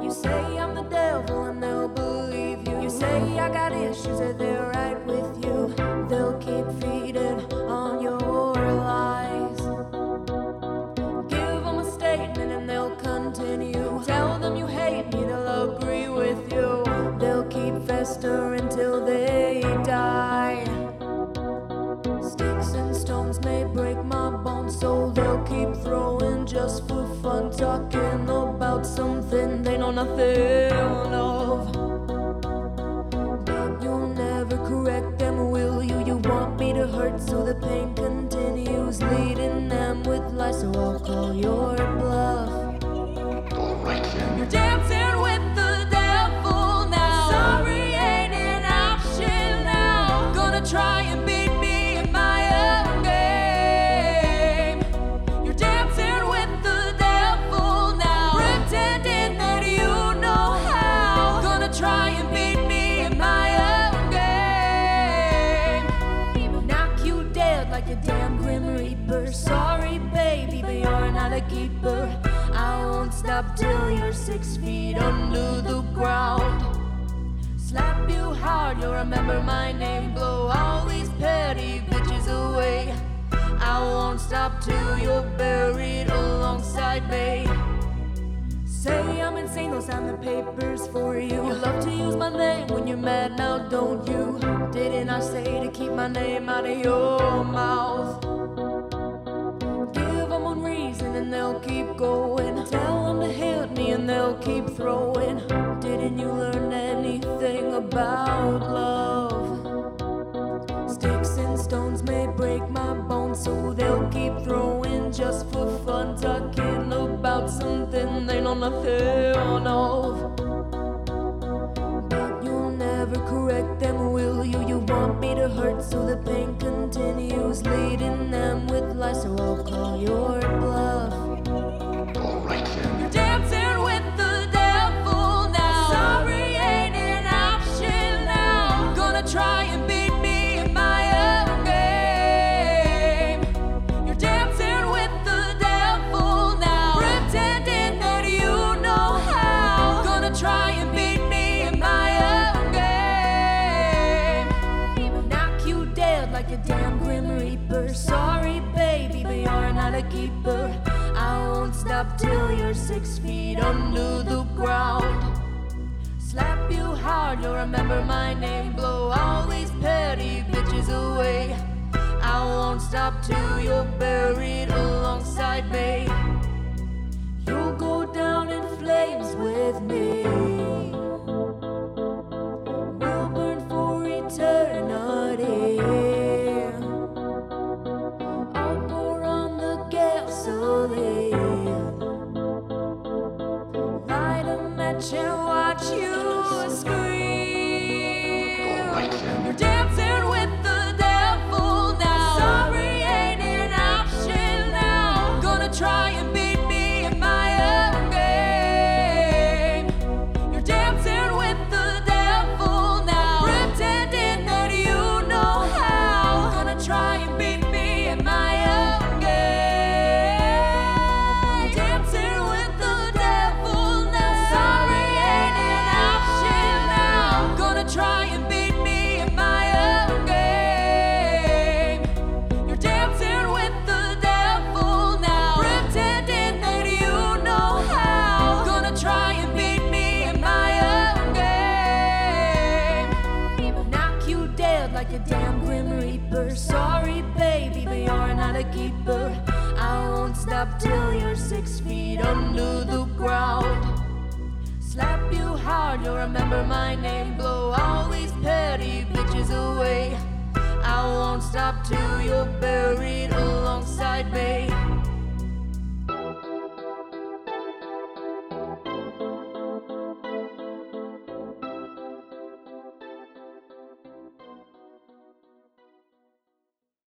You say I'm the devil and they'll believe you. You say I got issues and they're right with you. They'll keep feeding on your lies. Give them a statement and they'll continue. Tell them you hate me, they'll agree with you. They'll keep festering till they die. Sticks and stones may break my bones, so they'll keep throwing just for fun, talking about something they know nothing of. But you'll never correct them, will you? You want me to hurt so the pain continues, leading them with lies, so I'll call your bluff. Alright then. You're dancing with the devil now. Sorry ain't an option now. Gonna try and beat me in my own game. You're dancing with the devil now, pretending that you know how. Gonna try and beat me in my own game. Knock you dead like a damn Grim Reaper. Sorry baby, but you're not a keeper. I won't stop till you're 6 feet under the ground. Slap you hard, you'll remember my name. Blow all these petty bitches away. I won't stop till you're buried alongside me. Say I'm insane, they'll sign the papers for you. You love to use my name when you're mad now, don't you? Didn't I say to keep my name out of your mouth? Give them one reason and they'll keep going. Tell them to hit me and they'll keep throwing. Didn't you learn anything about love? Sticks and stones may break my bones, so they'll keep throwing just for fun, talking about something they know nothing of. But you'll never correct them, will you? You want me to hurt so the pain continues, leading them with lies, so I'll call your bluff. Alright then. You're dancing with the devil now. Sorry ain't an option now. Gonna try and beat me in my own game. You're dancing with the devil now, pretending that you know how. Gonna try and beat me in my own game. Knock you dead like a damn Grim Reaper. Sorry baby, but you're not a keeper. I won't stop till you're 6 feet under the ground. Slap you hard, you'll remember my name. Blow all these petty bitches away. I won't stop till you're buried alongside me. You'll go down in flames with me. We'll burn for eternity. I'll pour on the gasoline, light a match and watch you scream. Alright then. You're dancing with the devil now. Sorry ain't an option now. Gonna try and beat me in my own game. You're dancing with the devil now, pretending that you know how. Gonna try and beat me in my own game. Dancing with the devil now. Sorry ain't an option now. Gonna try and beat me in my own game. You're dancing with the devil now, pretending that you know how. Gonna try and beat me in my own game. Knock you dead like a damn Grim Reaper. Sorry baby, but you're not a keeper. I won't stop till you're 6 feet under the ground. Slap you hard, you'll remember my name. Blow all these petty bitches away. I won't stop till you're buried alongside me.